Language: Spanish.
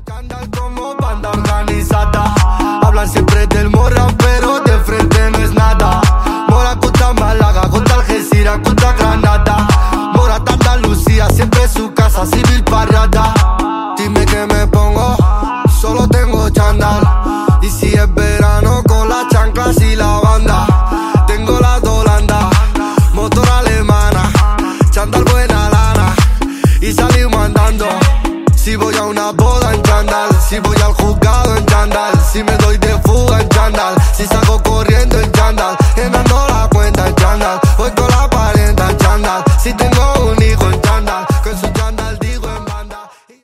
Chándal como banda organizada. Hablan siempre del morra, pero de frente no es nada. Mora contra Málaga, contra Algeciras, contra Granada. Mora hasta Andalucía, siempre su casa civil parada. Dime que me pongo, solo tengo chándal. Y si es verano con las chanclas y la banda. Tengo la de Holanda, motor alemana, chándal buena lana. Y salimos andando. Si voy a una boda en chándal, si voy al juzgado en chándal, si me doy de fuga en chándal.